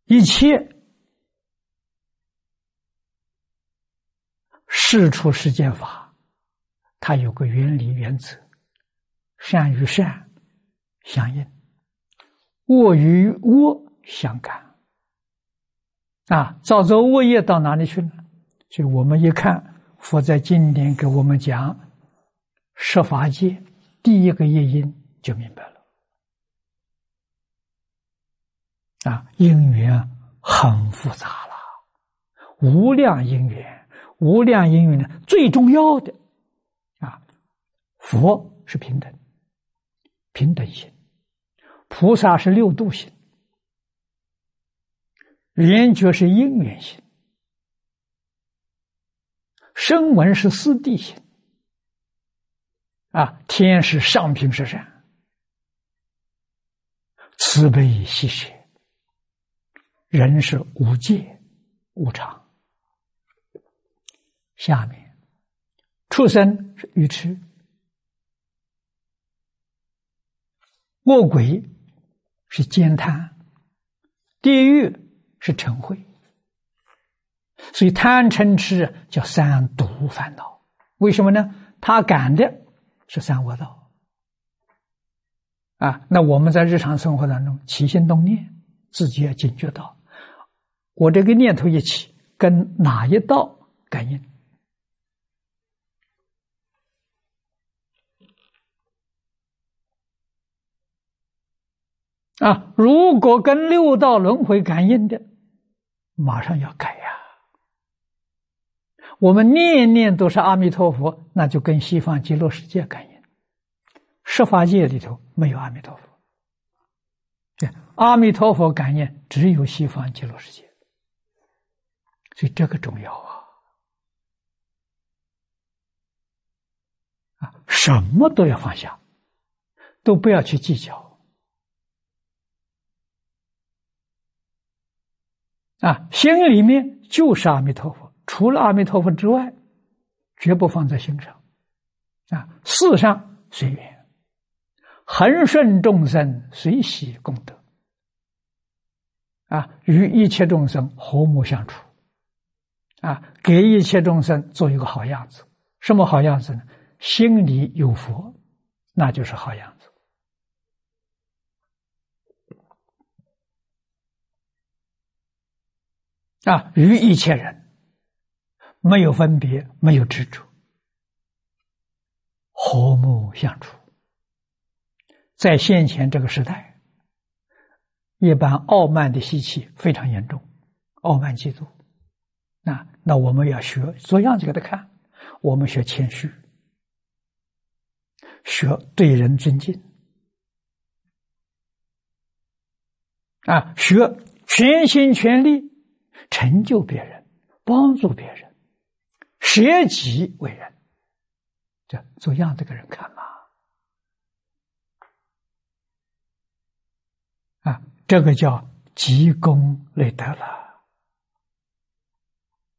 一切事出世间法，它有个原理原则：善与善相应，恶与恶相干。造作恶业到哪里去了？所以我们一看佛在经典给我们讲十法界第一个业因，就明白了。因缘很复杂了，无量因缘，无量因缘呢，最重要的佛是平等，平等心；菩萨是六度心；圆觉是因缘心；声闻是四谛心；天是上品是善，慈悲喜舍；人是无戒无常。下面畜生是愚痴，恶鬼是奸贪，地狱是嗔恚。所以贪嗔痴叫三毒烦恼。为什么呢？他感的是三恶道。那我们在日常生活当中起心动念，自己要警觉到，我这个念头一起跟哪一道感应。如果跟六道轮回感应的，马上要改呀。我们念念都是阿弥陀佛，那就跟西方极乐世界感应。十法界里头没有阿弥陀佛，阿弥陀佛感应只有西方极乐世界，所以这个重要什么都要放下，都不要去计较。心里面就是阿弥陀佛，除了阿弥陀佛之外，绝不放在心上。事上随缘，恒顺众生，随喜功德。与一切众生和睦相处。给一切众生做一个好样子。什么好样子呢？心里有佛，那就是好样子。与一切人没有分别，没有执着，和睦相处。在现前这个时代，一般傲慢的习气非常严重，傲慢嫉妒。那我们要学做样子给他看，我们学谦虚，学对人尊敬，学全心全力成就别人，帮助别人，舍己为人，这做样子给人看嘛。这个叫积功累德了。